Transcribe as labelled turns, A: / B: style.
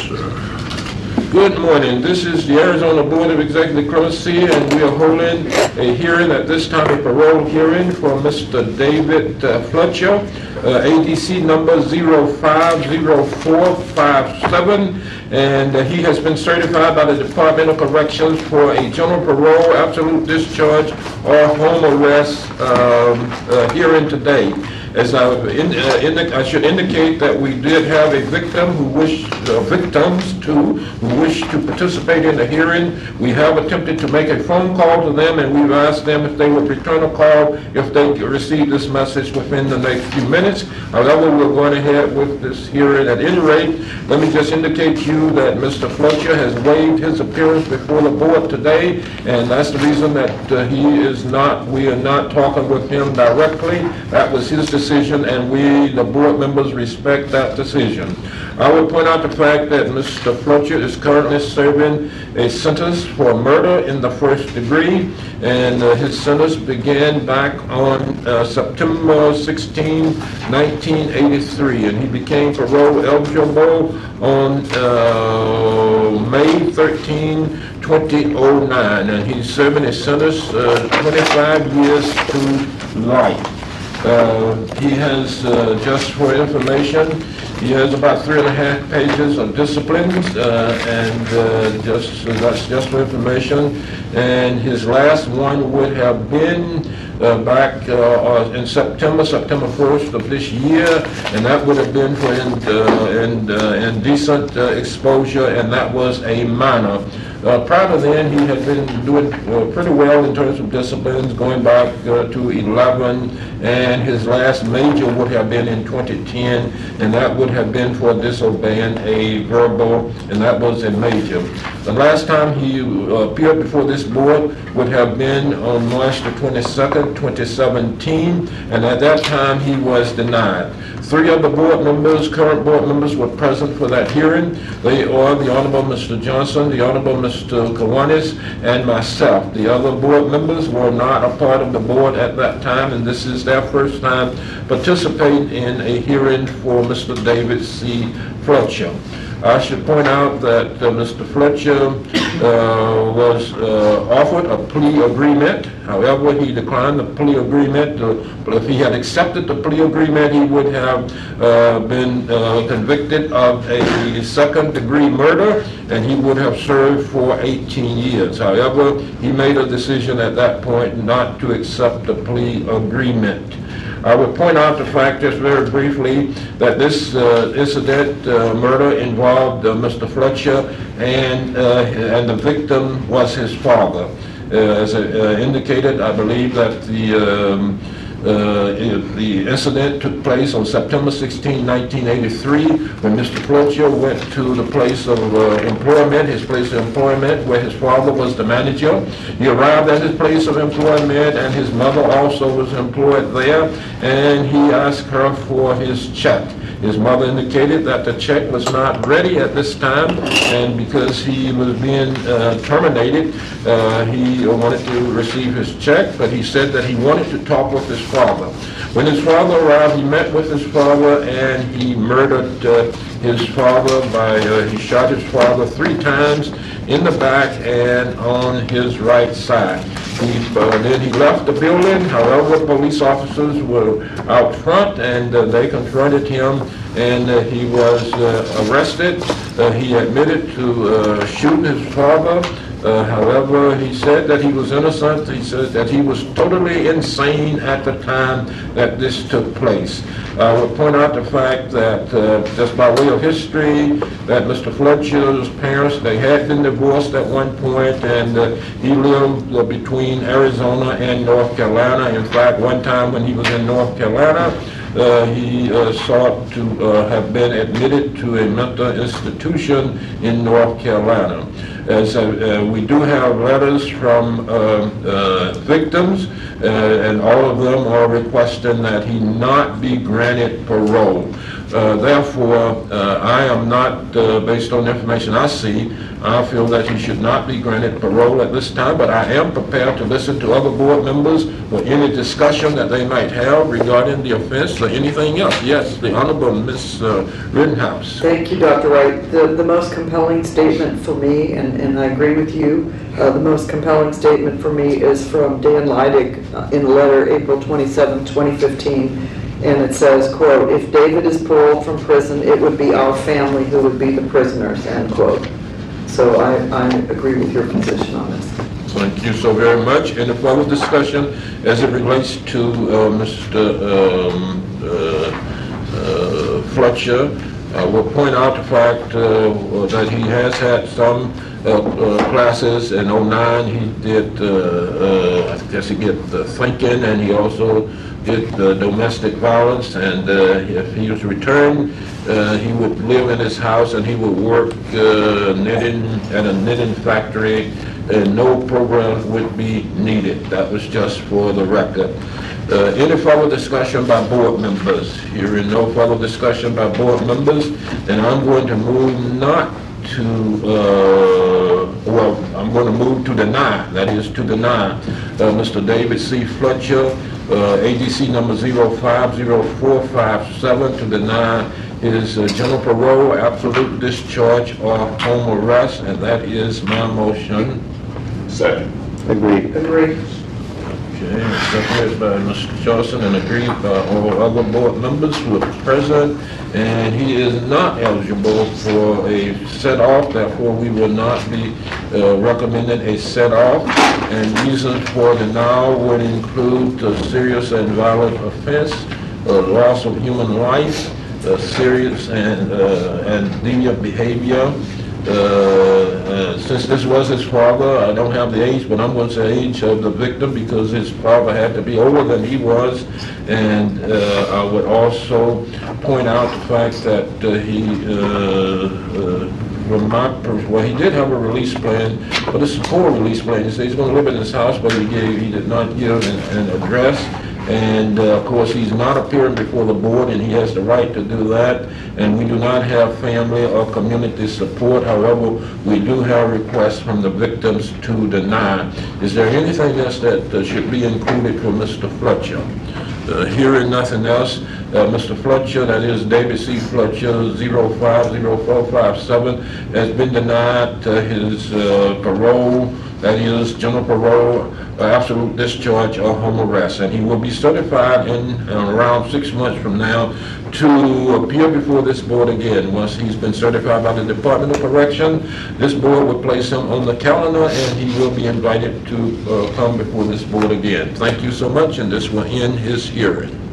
A: Good morning. This is the Arizona Board of Executive Clemency, and we are holding a hearing at this time, a parole hearing for Mr. David Fletcher, ADC number 050457, and he has been certified by the Department of Corrections for a general parole, absolute discharge, or home arrest hearing today. As I should indicate that we did have a victim who wished, victims too, who wished to participate in the hearing. We have attempted to make a phone call to them, and we've asked them if they would return a call if they receive this message within the next few minutes. However, we're going ahead with this hearing. At any rate, let me just indicate to you that Mr. Fletcher has waived his appearance before the board today, and that's the reason that we are not talking with him directly. That was his decision, and we, the board members, respect that decision. I would point out the fact that Mr. Fletcher is currently serving a sentence for murder in the first degree, and his sentence began back on September 16, 1983, and he became parole eligible on May 13, 2009, and he's serving a sentence 25 years to life. He has, just for information, he has about 3.5 pages of disciplines, and that's just for information. And his last one would have been back in September 1st of this year, and that would have been for indecent exposure, and that was a minor. Prior to then, he had been doing pretty well in terms of disciplines, going back to 11, and his last major would have been in 2010, and that would have been for disobeying a verbal, and that was a major. The last time he appeared before this board would have been on March the 22nd, 2017, and at that time he was denied. 3 of the board members, current board members, were present for that hearing. They are the Honorable Mr. Johnson, the Honorable Mr. Kiwanis, and myself. The other board members were not a part of the board at that time, and this is their first time participating in a hearing for Mr. David C. Fletcher. I should point out that Mr. Fletcher was offered a plea agreement. However, he declined the plea agreement. If he had accepted the plea agreement, he would have been convicted of a second-degree murder, and he would have served for 18 years. However, he made a decision at that point not to accept the plea agreement. I would point out the fact, just very briefly, that this incident, murder, involved Mr. Fletcher, and the victim was his father. As indicated, I believe that the incident took place on September 16, 1983, when Mr. Fletcher went to the place of employment, his place of employment, where his father was the manager. He arrived at his place of employment, and his mother also was employed there, and he asked her for his check. His mother indicated that the check was not ready at this time, and because he was being terminated, he wanted to receive his check, but he said that he wanted to talk with his father. When his father arrived, he met with his father, and he murdered his father he shot his father 3 times in the back and on his right side. Then he left the building. However, police officers were out front, and they confronted him, and he was arrested. He admitted to shooting his father. However, he said that he was innocent. He said that he was totally insane at the time that this took place. I would point out the fact that, just by way of history, that Mr. Fletcher's parents, they had been divorced at one point, and he lived between Arizona and North Carolina. In fact, one time when he was in North Carolina, he sought to have been admitted to a mental institution in North Carolina. As we do have letters from victims, and all of them are requesting that he not be granted parole. Therefore, I am not, based on the information I see, I feel that he should not be granted parole at this time, but I am prepared to listen to other board members for any discussion that they might have regarding the offense or anything else. Yes, the Honorable Ms. Rittenhouse.
B: Thank you, Dr. Wright. The most compelling statement for me, and I agree with you, the most compelling statement for me is from Dan Leidig in a letter April 27, 2015. And it says, quote, "If David is paroled from prison, it would be our family who would be the prisoners," end quote. So I agree with your position on this.
A: Thank you so very much. Any further discussion as it relates to Mr. Fletcher? I will point out the fact that he has had some classes in 09. He did, I guess he did thinking, and he also did domestic violence, and if he was returned, he would live in his house and he would work knitting at a knitting factory, and no program would be needed. That was just for the record. Any further discussion by board members? Hearing no further discussion by board members, then I'm going to move not to, well, I'm going to move to deny, that is to deny Mr. David C. Fletcher, ADC number 050457, to deny his general parole, absolute discharge, or home arrest, and that is my motion.
C: Second.
B: Agreed. Agreed.
A: Okay, seconded by Mr. Johnson and agreed by all other board members who are present, and he is not eligible for a set-off, therefore we will not be recommending a set-off, and reasons for denial would include a serious and violent offense, loss of human life, serious and deviant behavior. Since this was his father, I don't have the age, but I'm going to say age of the victim because his father had to be older than he was. And I would also point out the fact that well, he did have a release plan, but it's a poor release plan. He said he's going to live in his house, but he did not give an address. And of course, he's not appearing before the board, and he has the right to do that. And we do not have family or community support. However, we do have requests from the victims to deny. Is there anything else that should be included for Mr. Fletcher? Hearing nothing else, Mr. Fletcher, that is David C. Fletcher, 050457, has been denied his parole, that is general parole, absolute discharge, or home arrest, and he will be certified in around 6 months from now to appear before this board again. Once he's been certified by the Department of Correction, this board will place him on the calendar, and he will be invited to come before this board again. Thank you so much, and this will end his hearing.